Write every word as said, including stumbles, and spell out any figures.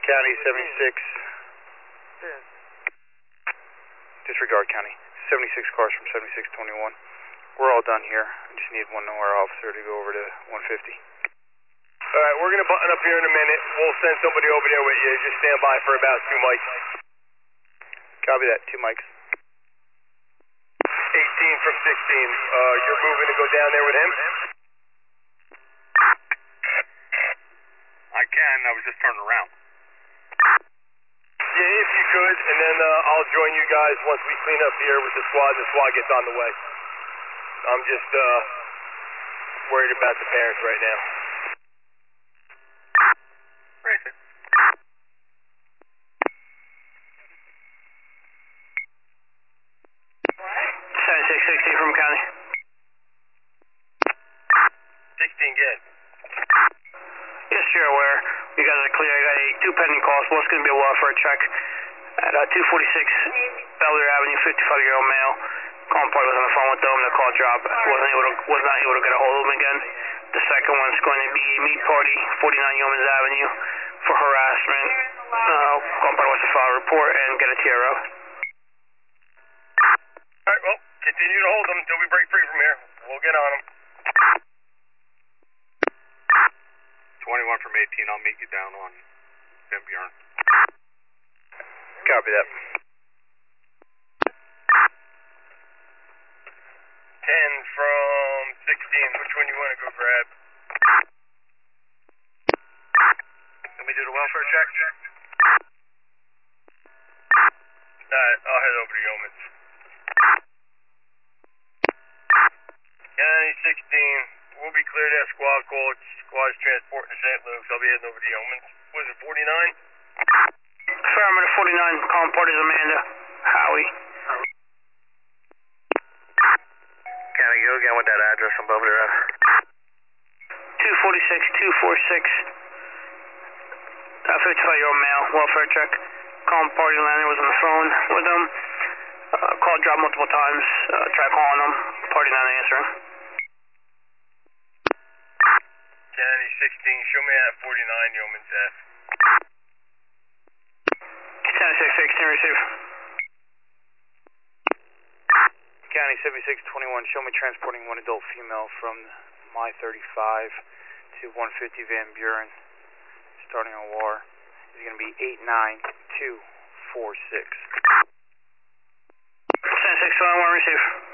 County seventy-six. Disregard County. seventy-six cars from seventy-six twenty-one. We're all done here. I just need one Nowhere officer to go over to one fifty. Alright, we're going to button up here in a minute. We'll send somebody over there with you. Just stand by for about two mics. Copy that, two mics. eighteen from sixteen. Uh, you're moving to go down there with him? I can, I was just turning around. Yeah, if you could, and then uh, I'll join you guys once we clean up here with the squad and the squad gets on the way. I'm just uh, worried about the parents right now. Right. seventy-six sixty from County. sixteen, good. Yes, you're aware. You guys are clear. I got a two pending calls. One's going to be a welfare check at uh, two forty-six Belvedere Avenue, fifty-five-year-old male. Calling party was on the phone with them. The call dropped. Wasn't able to, was not able to get a hold of him again. The second one's going to be a meat party, forty-nine Yeomans Avenue, for harassment. Uh, calling party wants to file a report and get a T R O. Alright, well, continue to hold them until we break free from here. We'll get on them. twenty-one from eighteen, I'll meet you down on Van Buren. Copy that. ten from sixteen. Which one you want to go grab? Let me do the welfare check. Alright, I'll head over to Yeomans. County sixteen. We'll be clear that squad call. Squad's transporting to Saint Luke's. I'll be heading over to Yeomans. Was it forty-nine? Affirmative forty-nine. Calling party's Amanda. Howie. County, go again with that address on Belvedere Ave. two forty-six two forty-six. Uh, fifty-five-year-old male. Welfare check. Calling party landlord was on the phone with him. Uh, call dropped multiple times. Uh, tried calling him. Party not answering. County sixteen. Show me at forty-nine Yeomans F. seventy-six sixteen receive. County seventy-six twenty-one, show me transporting one adult female from my thirty-five to one fifty Van Buren, starting on W A R. It's going to be eight nine two four six. seventy-six twenty-one receive.